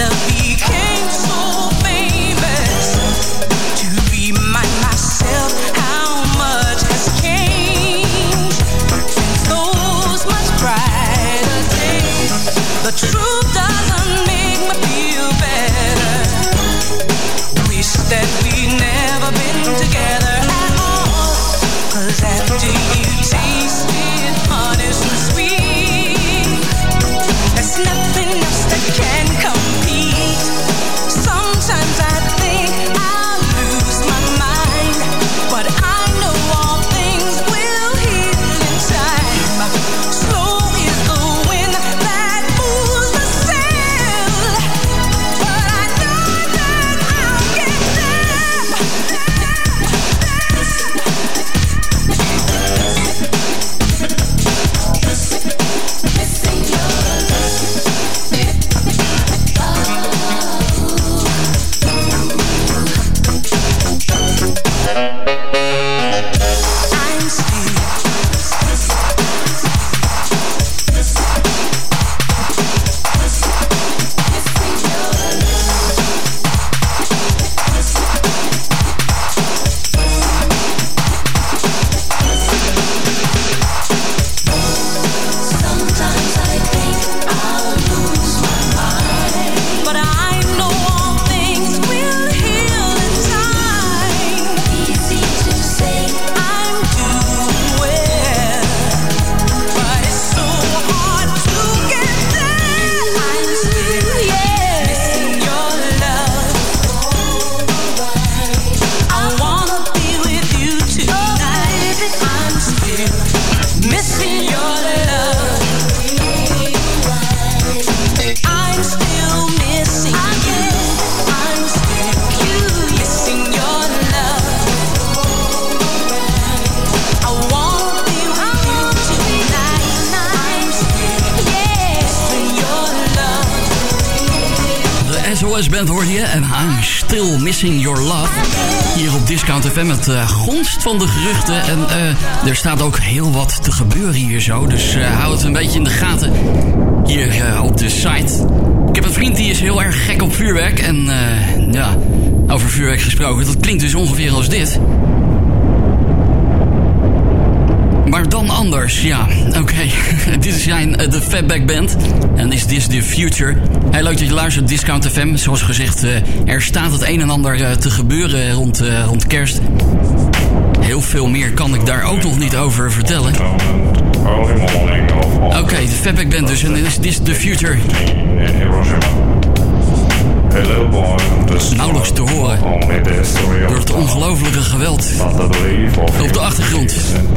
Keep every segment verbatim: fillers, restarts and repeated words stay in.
Band hoorde je en I'm Still Missing Your Love. Hier op Discount F M met uh, gonst van de geruchten. En uh, er staat ook heel wat te gebeuren hier zo. Dus uh, hou het een beetje in de gaten hier uh, op de site. Ik heb een vriend die is heel erg gek op vuurwerk. En uh, ja, over vuurwerk gesproken. Dat klinkt dus ongeveer als dit. Maar dan anders, ja. Oké, okay. Dit is zijn uh, de Fatback Band. En is This the Future. Heel leuk dat je luistert, Discount F M. Zoals gezegd, uh, er staat het een en ander uh, te gebeuren rond, uh, rond kerst. Heel veel meer kan ik daar ook nog niet over vertellen. Oké, okay, de Fatback Band dus. En is This the Future. Nauwelijks te horen door het ongelofelijke geweld op de achtergrond.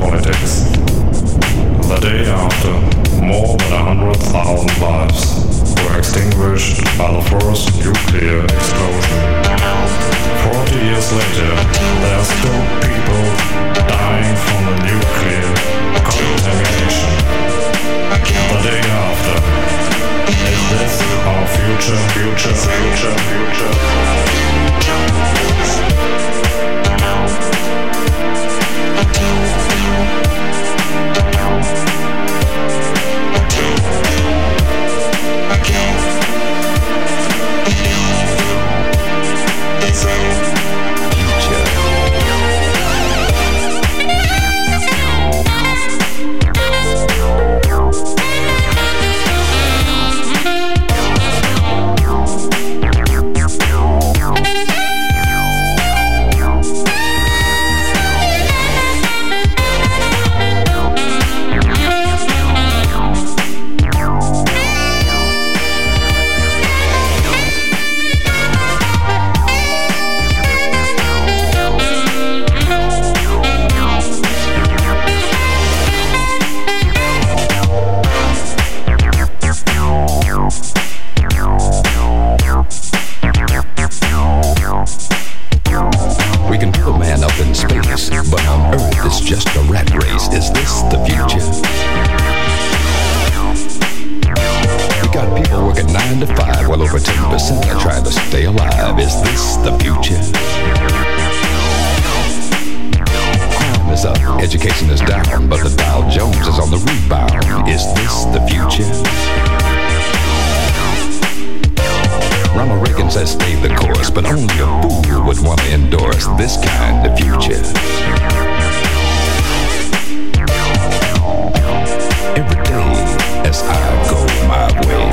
The day after, more than a hundred thousand lives were extinguished by the first nuclear explosion. Forty years later, there are still people dying from the nuclear contamination. The day after, is this our future, future, future, future? taken says stay the course, but only a fool would want to endorse this kind of future. Every day as I go my way,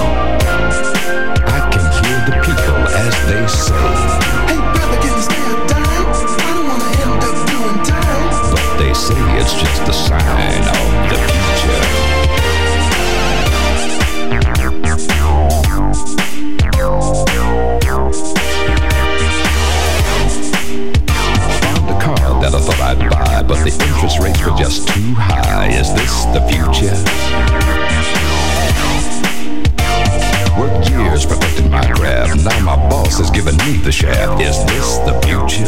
I can hear the people as they say, hey brother, can you stay up time? I don't want to end up doing time. But they say it's just a sign of the future. Found a car that I thought I'd buy, but the interest rates were just too high. Is this the future? Worked years perfecting my craft. Now my boss has given me the shaft. Is this the future?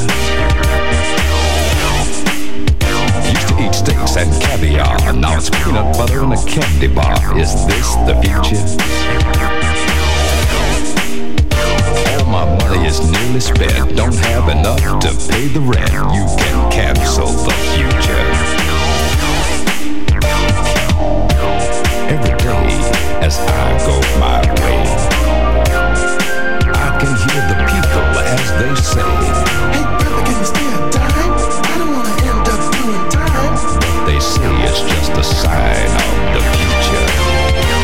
Used to eat steaks and caviar. Now it's peanut butter and a candy bar. Is this the future? All my money is nearly spent. Don't have enough to pay the rent. You can cancel the future. Every day as I go my way, I can hear the people as they say, hey brother, can you stay up time? I don't want to end up doing time. But they say it's just a sign of the future.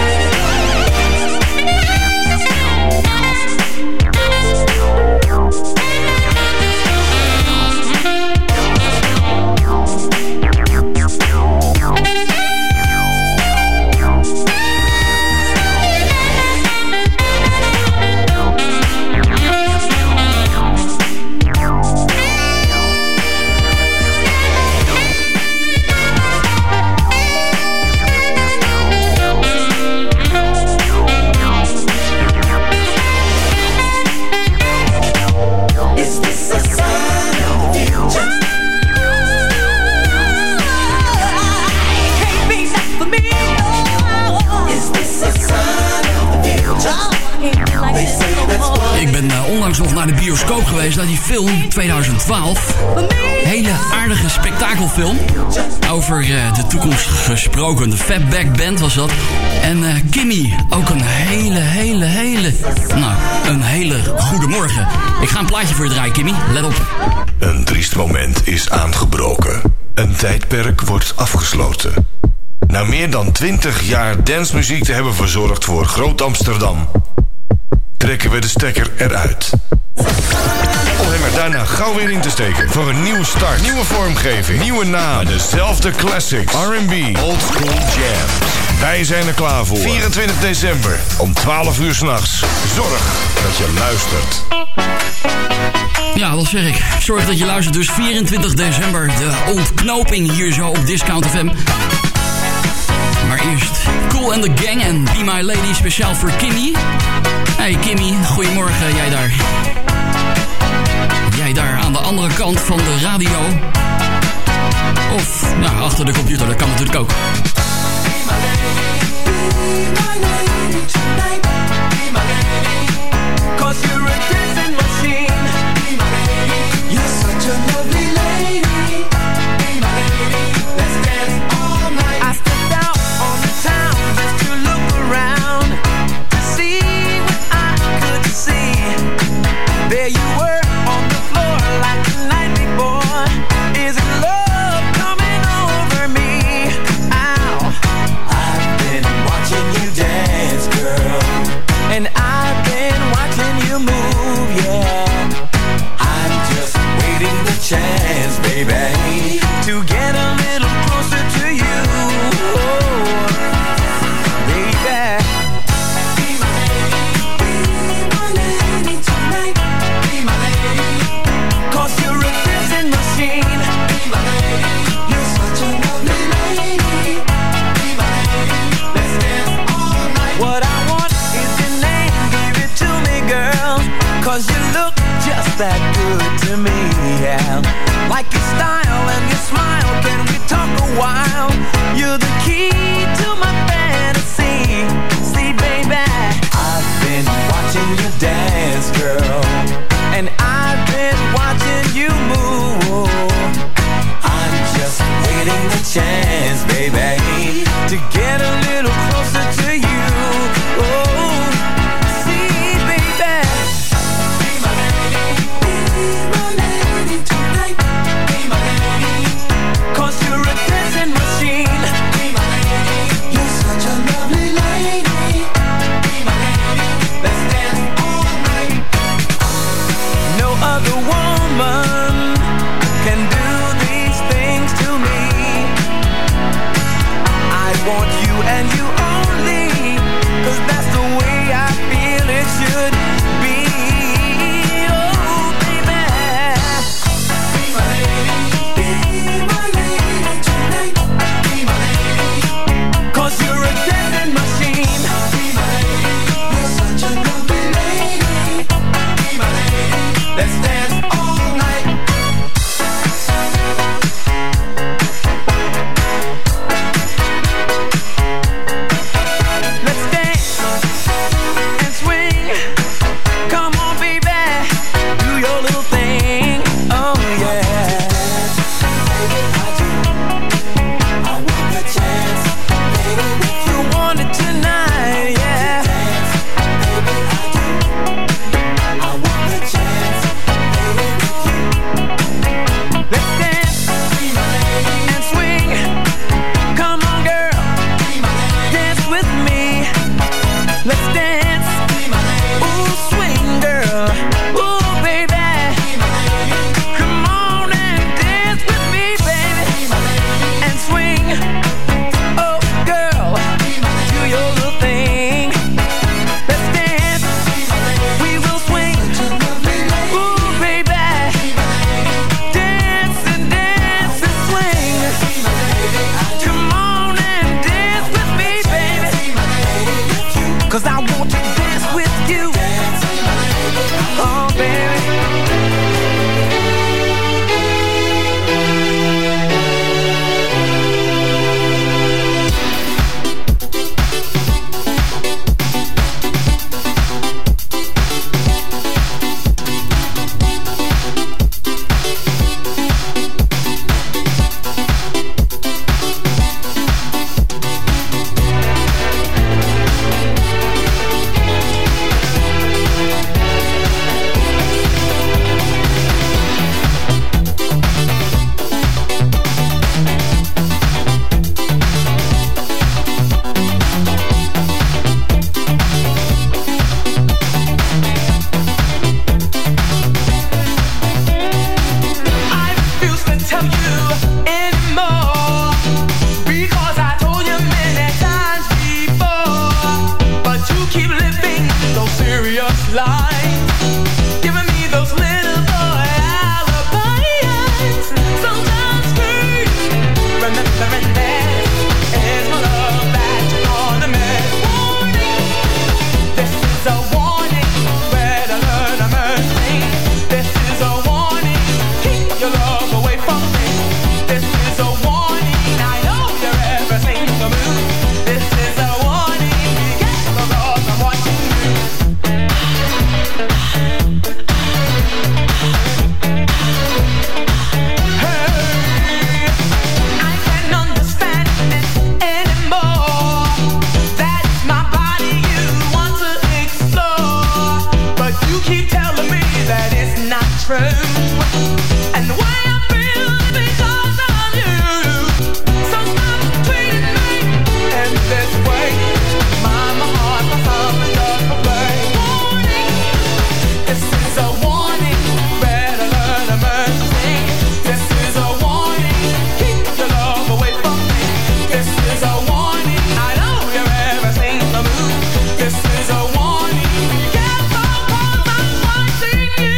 Nog naar de bioscoop geweest naar die film twintig twaalf. Hele aardige spektakelfilm. Over uh, de toekomst gesproken. De Fatback Band was dat. En uh, Kimmy, ook een hele, hele, hele... Nou, een hele goede morgen. Ik ga een plaatje voor je draaien, Kimmy. Let op. Een triest moment is aangebroken. Een tijdperk wordt afgesloten. Na meer dan twintig jaar dancemuziek te hebben verzorgd voor Groot Amsterdam, trekken we de stekker eruit. Om hem er daarna gauw weer in te steken. Voor een nieuwe start, nieuwe vormgeving, nieuwe naam. Dezelfde classics, R en B, old school jams. Wij zijn er klaar voor. vierentwintig december, om twaalf uur 's nachts. Zorg dat je luistert. Ja, dat zeg ik. Zorg dat je luistert. Dus vierentwintig december, de ontknoping hier zo op Discount F M. Maar eerst Kool and the Gang en Be My Lady, speciaal voor Kimmy. Hey Kimmy, goedemorgen, jij daar. Jij daar aan de andere kant van de radio. Of nou, achter de computer, dat kan natuurlijk ook. Be my lady, be my lady tonight. Be my lady, 'cause you're a dancing machine. Be my lady, you're such a lovely lady. Be my lady, let's dance all night. I stepped out on the town just to look around, to see what I could see. There you were on the floor like a night before. Is it love coming over me? Ow. I've been watching you dance, girl, and I've been watching you move, yeah. I'm just waiting the chance, baby, to get a little closer to you, oh, baby. Be my lady, be my lady tonight. Be my lady, 'cause you're a dancing machine. Be my lady, you're such a lovely lady. Be my lady, let's dance all night. What I want is your name, give it to me, girl, 'cause you look just that good to me, yeah. Like your style and your smile, can we talk a while? You're the key to my fantasy. See, baby, I've been watching you dance, girl, and I've been watching you move. I'm just waiting the chance, baby, to get a little closer to you. Oh, see, baby, and swing. Come on, baby, do your little thing. Oh yeah. Baby, I do. I want a chance, baby, with you. Want it tonight, yeah. Baby, I do. I want a chance, baby, with you. Let's dance, be my lady, and swing. Come on, girl, be my lady, dance with me. Let's dance, be my lady. Ooh, swing, girl. Ooh, baby, be my lady. Come on and dance with me, baby, be my lady, and swing. Oh, girl, be my lady, do your little thing. Let's dance, be my lady. We will swing. Ooh, baby, be my lady. Dance and dance and swing. Come on and dance with me, baby, cause I want to dance with you. Oh, baby. I refuse to tell you anymore, because I told you many times before. But you keep living those serious lies, giving me those little boy alibis. Sometimes scream, remembering that is my love that you're gonna miss. Warning, this is a warning, better learn a mercy. This is a warning, keep your love away from me. This is a warning, I know you're everything to move. This is a warning, get the love I'm watching you. Hey, I can't understand it anymore. That's my body you want to explore, but you keep telling me that it's not true. And the way I feel is because of you. So stop treating me in this way. My, my heart, my something doesn't play. Warning, this is a warning, better learn a mercy. This is a warning, keep your love away from me. This is a warning, I know you're everything to move. This is a warning, be careful 'cause I'm watching you.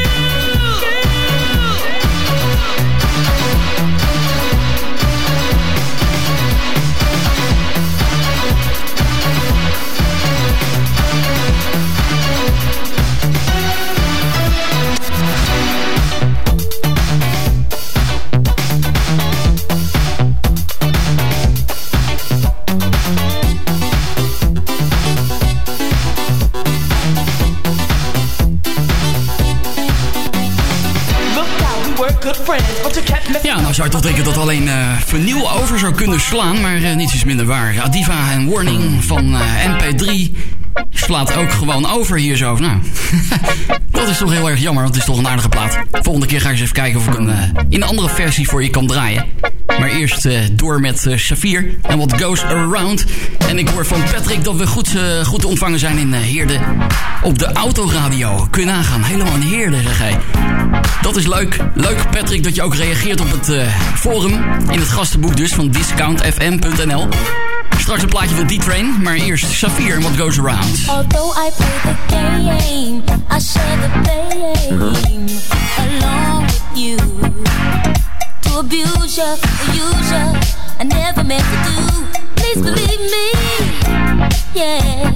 Look how we were good friends, but you kept messing Ja, nou zou je toch denken dat alleen eh vinyl over zou kunnen slaan, maar eh, niets is minder waar. Adiva en Warning van eh, M P drie slaat ook gewoon over hier zo. Nou, dat is toch heel erg jammer, want het is toch een aardige plaat. Volgende keer ga ik eens even kijken of ik hem uh, in een andere versie voor je kan draaien. Maar eerst uh, door met uh, Safir en What Goes Around. En ik hoor van Patrick dat we goed, uh, goed te ontvangen zijn in uh, Heerde op de autoradio. Kun je nagaan, helemaal in Heerde, zeg hij. Dat is leuk. Leuk, Patrick, dat je ook reageert op het uh, forum. In het gastenboek dus van discount f m punt n l. Straks een plaatje van D-Train, maar eerst Safir en What Goes Around. Although I play the game, I share the blame along with you. To abuse you, use you, I never meant to do. Please believe me, yeah.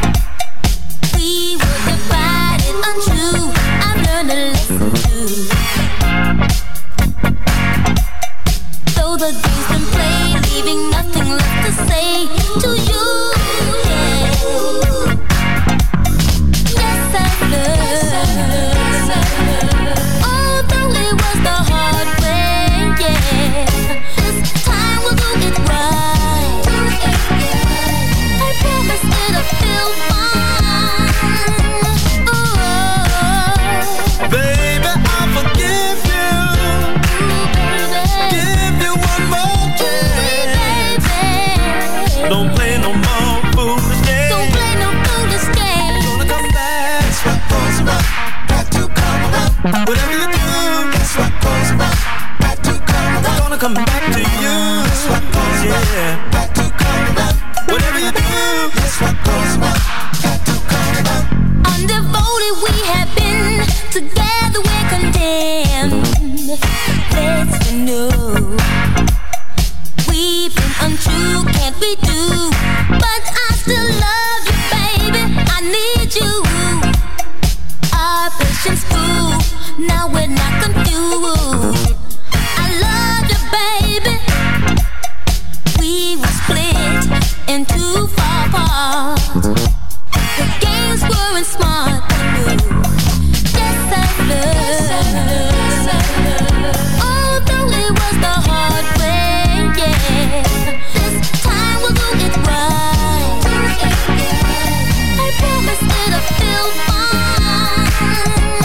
We were divided, untrue. I've learned a lesson too. Though the game's been played, leaving nothing left to say to you, yeah. together we're condemned. Let's renew. We've been untrue, can't we do? But I still love you, baby. I need you. Our patience grew, now we're not confused. I love you, baby. We were split in two far parts. The games weren't smart, but new. Yes, I love. Although it was the hard way, yeah. This time we'll do it right. I promise it'll feel fine.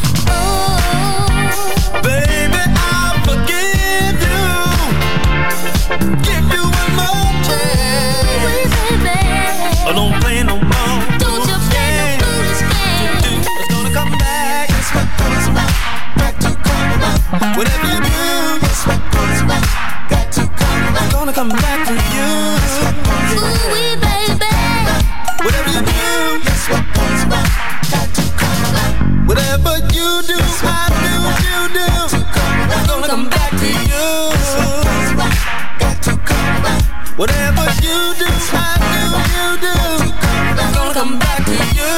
Oh, baby, I'll forgive you. Give you one more chance. baby. I don't play no more. Don't you play no foolish games. It's gonna come back. It's what goes back. Got to come back. Whatever you do, it's what goes back. Got to come back. Gonna come back to you. Ooh-wee, baby. Whatever you do, it's what goes back. Got to come back. Whatever you do, I do, you do. I'm gonna come back to you. Got to come back. Whatever you do, I do, you do. I'm gonna come back to you.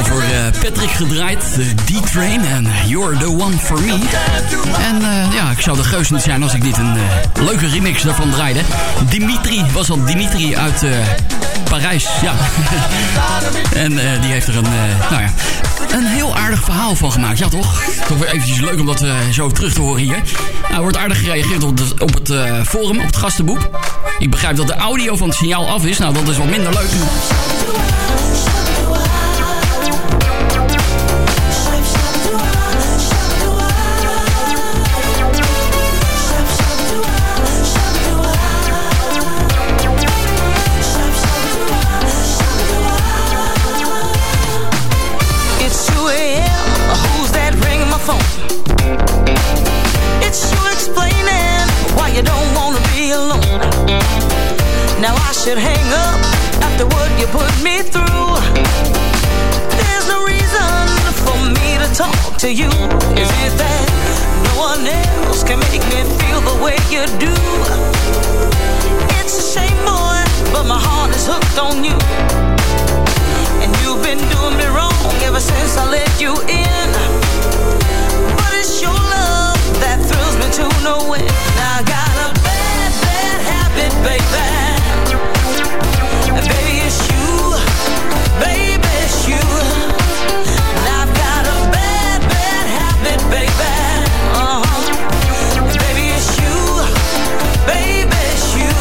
speciaal voor uh, Patrick gedraaid. De D-Train en You're the One for Me. En uh, ja, ik zou de geus niet zijn als ik niet een uh, leuke remix daarvan draaide. Dimitri was al Dimitri uit uh, Parijs. Ja. En uh, die heeft er een, uh, nou ja, een heel aardig verhaal van gemaakt. Ja, toch? Toch weer eventjes leuk om dat uh, zo terug te horen hier. Nou, er wordt aardig gereageerd op, de, op het uh, forum, op het gastenboek. Ik begrijp dat de audio van het signaal af is. Nou, dat is wat minder leuk. Now I should hang up after what you put me through. There's no reason for me to talk to you. Is it that no one else can make me feel the way you do? It's a shame, boy, but my heart is hooked on you. And you've been doing me wrong ever since I let you in. But it's your love that thrills me to no end. Now I got a bad, bad habit, baby. Baby, it's you, baby, it's you. And I've got a bad, bad habit, baby. Uh-huh. Baby, it's you, baby, it's you.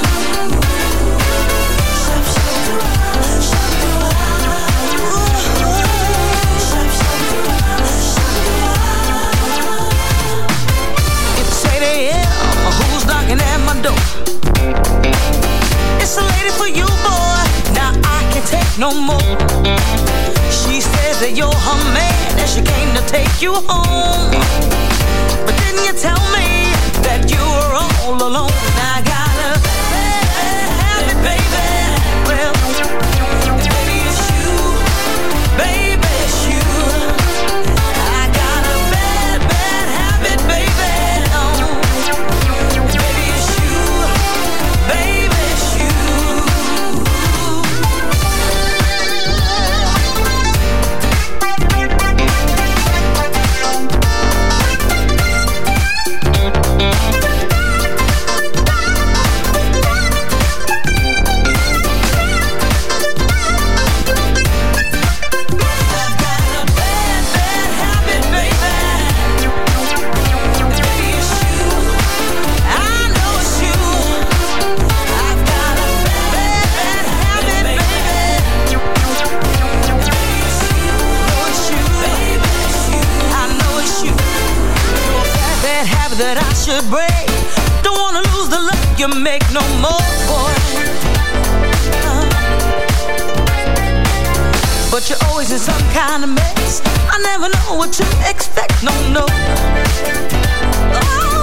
It's eight a.m., who's knocking at my door? It's a lady for you, boy. Now I can't take no more. She says that you're her man and she came to take you home. But didn't you tell me that you were all alone? Now I gotta have it, baby. Well, baby, it's you, baby, it's you. I got a bad, bad habit, baby. Oh, baby, it's you, baby. That I should break. Don't wanna lose the love you make no more, boy. Uh, but you're always in some kind of mess. I never know what to expect, no, no. Oh.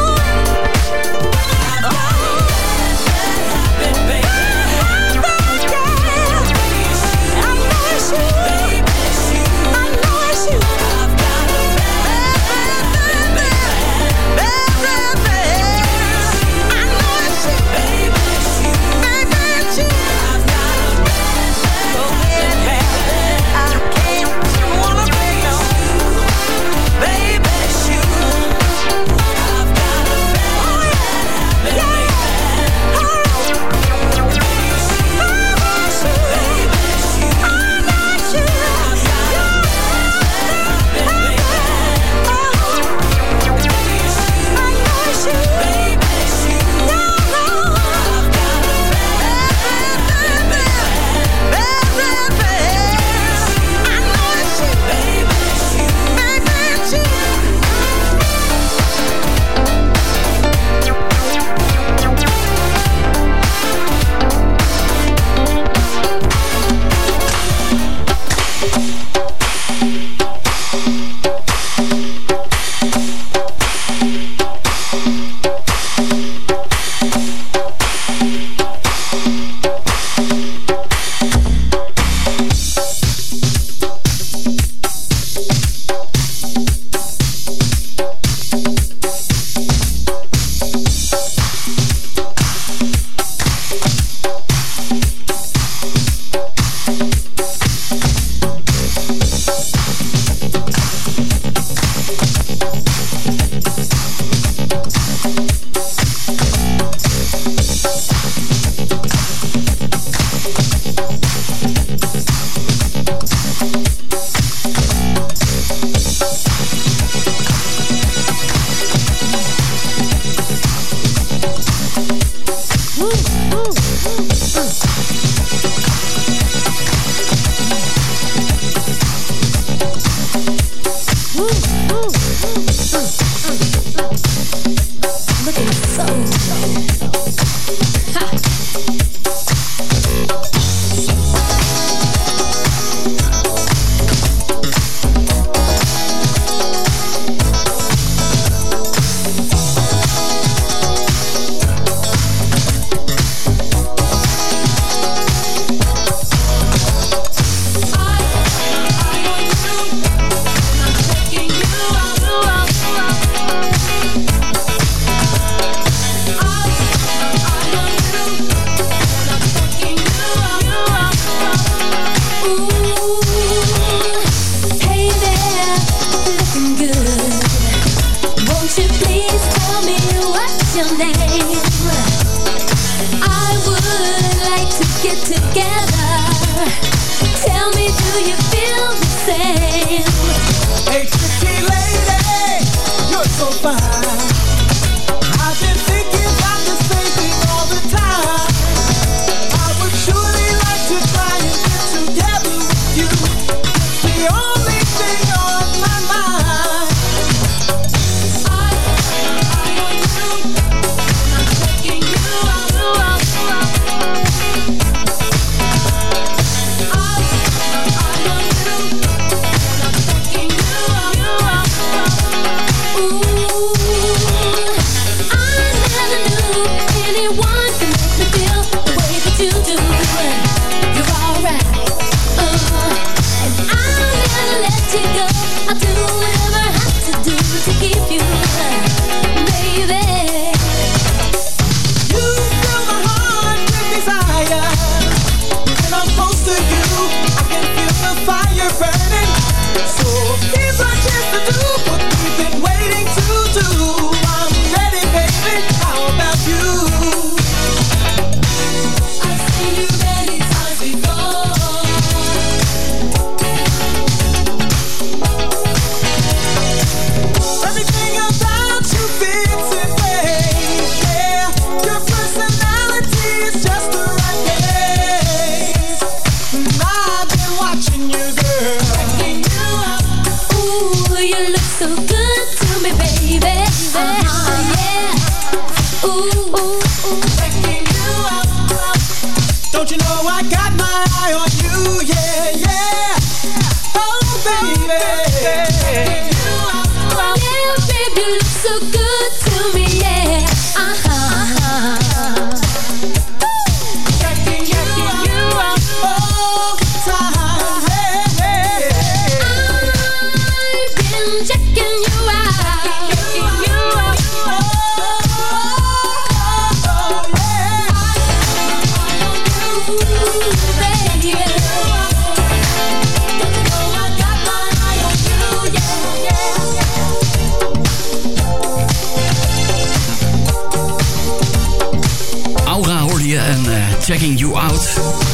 Checking You Out.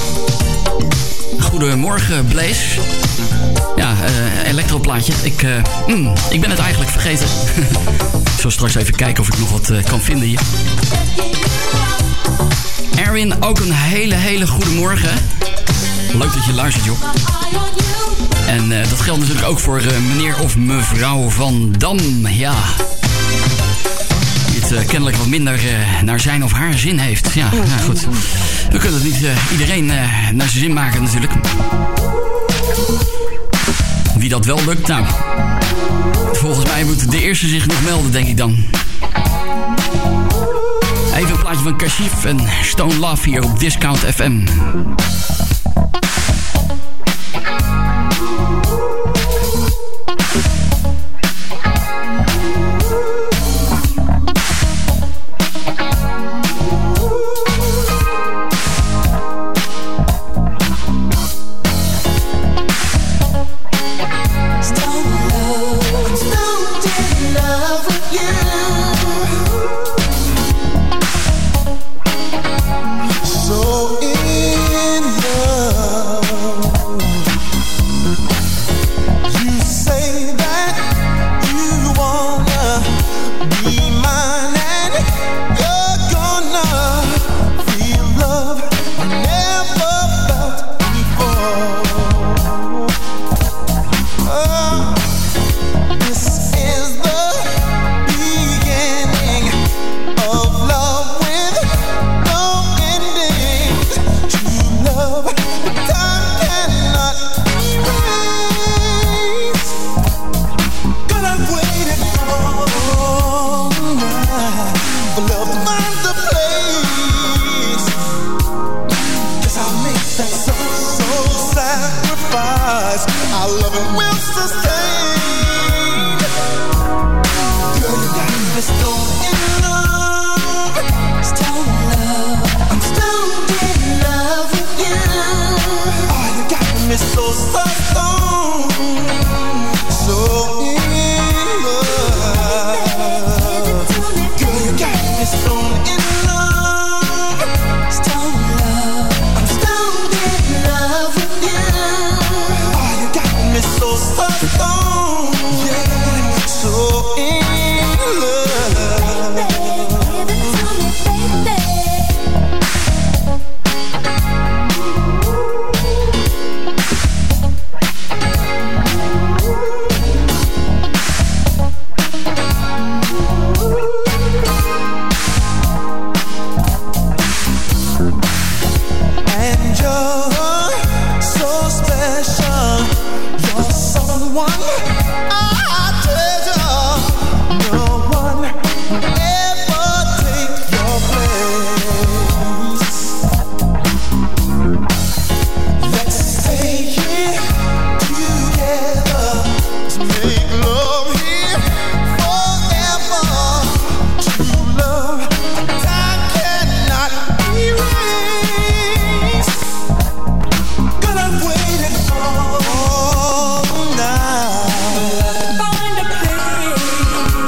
Goedemorgen, Blaze. Ja, uh, elektroplaatje. Ik, uh, mm, ik ben het eigenlijk vergeten. Ik zal straks even kijken of ik nog wat uh, kan vinden hier. Erin, ook een hele, hele goede morgen. Leuk dat je luistert, joh. En uh, dat geldt natuurlijk ook voor uh, meneer of mevrouw Van Dam. Ja. Die het uh, kennelijk wat minder uh, naar zijn of haar zin heeft. Ja, nou goed. We kunnen het niet uh, iedereen uh, naar zijn zin maken natuurlijk. Wie dat wel lukt, nou. Volgens mij moet de eerste zich nog melden, denk ik dan. Even een plaatje van Kashif en Stone Love hier op Discount F M. Find a place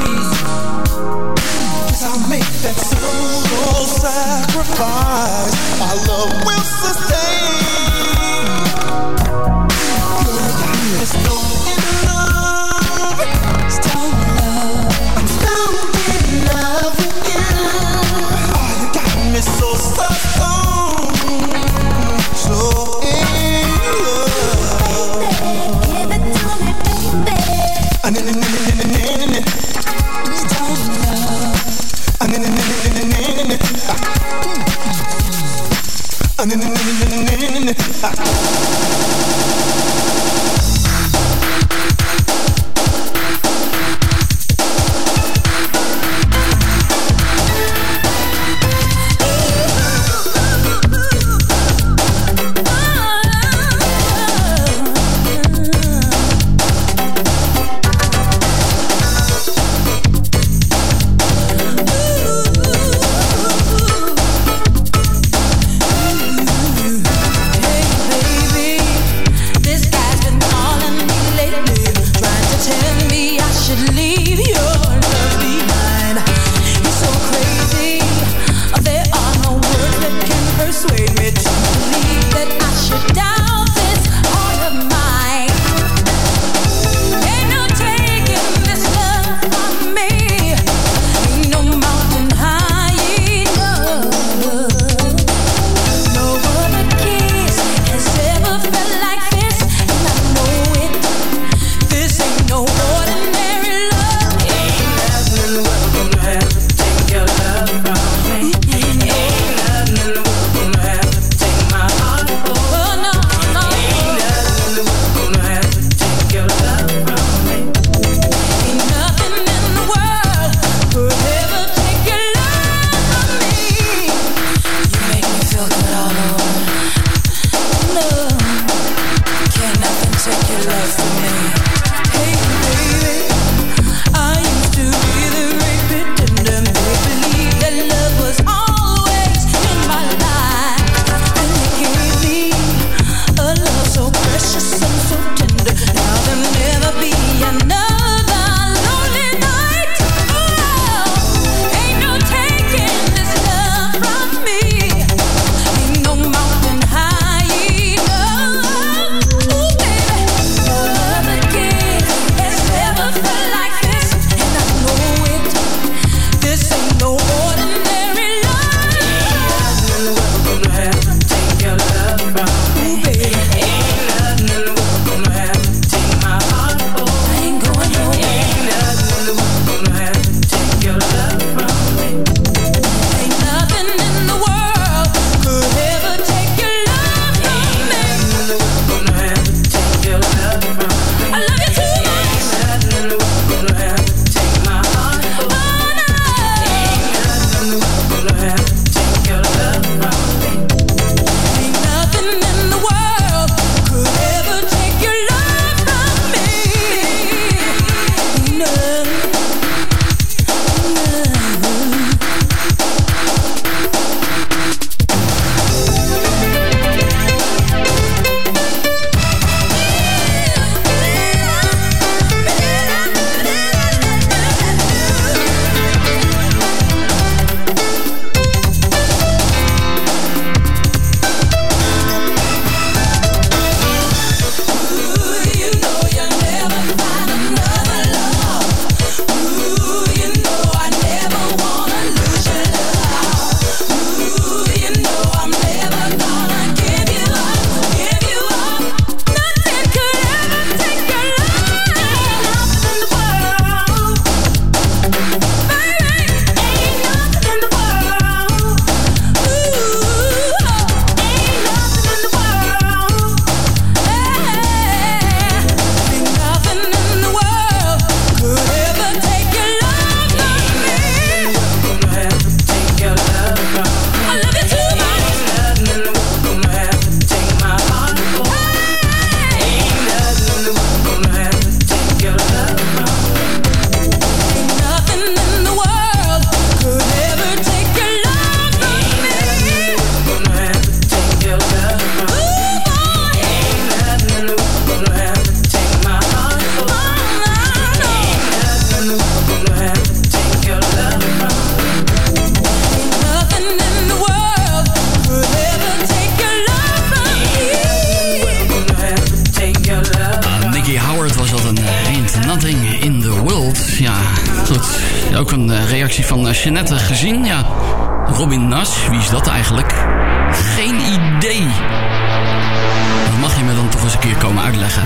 van uh, Ain't Nothing in the World. Ja, goed. Ook een uh, reactie van uh, Jeanette gezien. Ja, Robin Nash, wie is dat eigenlijk? Geen idee. Dat mag je me dan toch eens een keer komen uitleggen.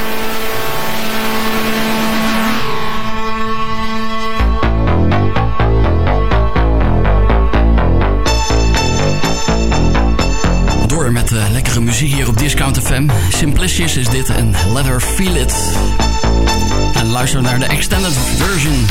Door met uh, lekkere muziek hier op Discount F M. Simplicious is dit en Let Her Feel It. En luister naar de extended version.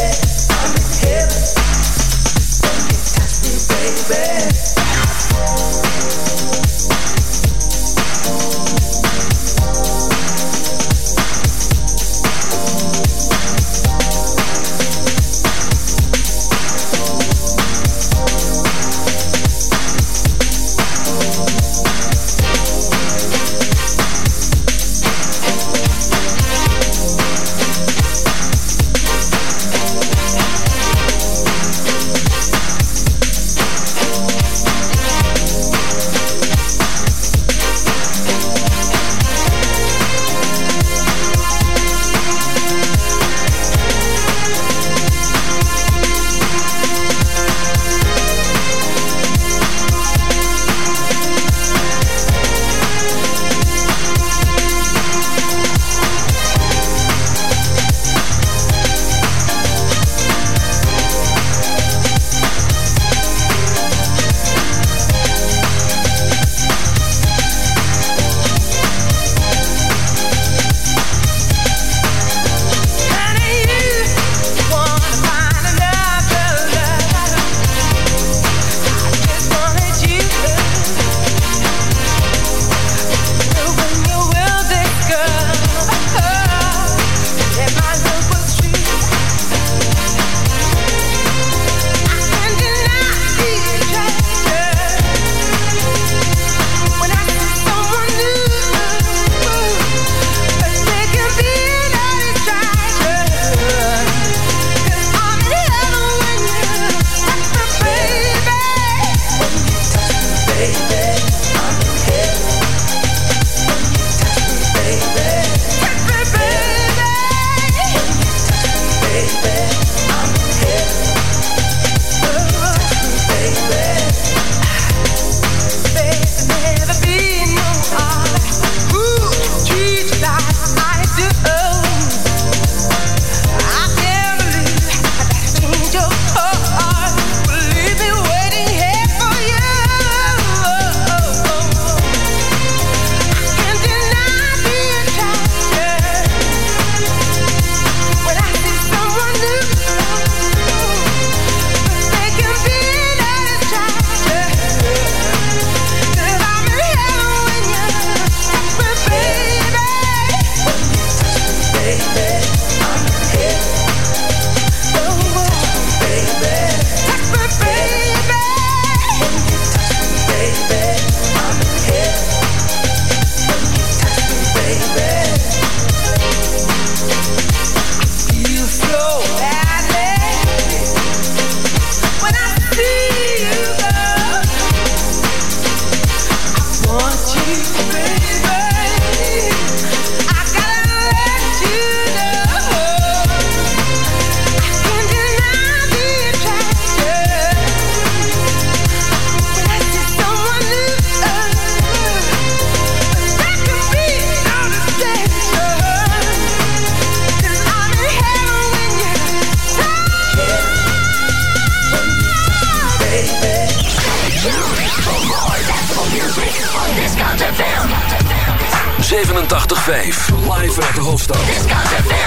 Baby, I'm in heaven. zevenentachtig vijf, live uit de hoofdstad.